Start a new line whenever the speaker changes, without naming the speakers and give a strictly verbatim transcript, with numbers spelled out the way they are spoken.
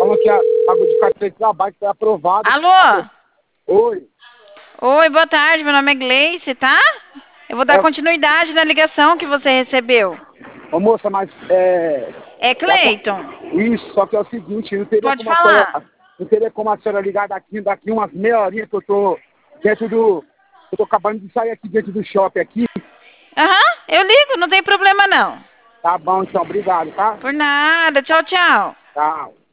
falando que a bagulho de carteira de trabalho foi aprovado.
Alô?
Oi.
Oi, boa tarde, meu nome é Gleice, tá? Eu vou dar
É,
continuidade na ligação que você recebeu.
ô moça, mas é...
É Cleiton.
Isso, só que é o seguinte, não teria
Pode
como a senhora,
falar.
não teria como a senhora ligar daqui, daqui umas meia horinha que eu tô dentro do... Eu tô acabando de sair aqui dentro do shopping aqui.
Aham, eu ligo, não tem problema não.
Tá bom, então, obrigado, tá?
Por nada, tchau, tchau.
Tchau.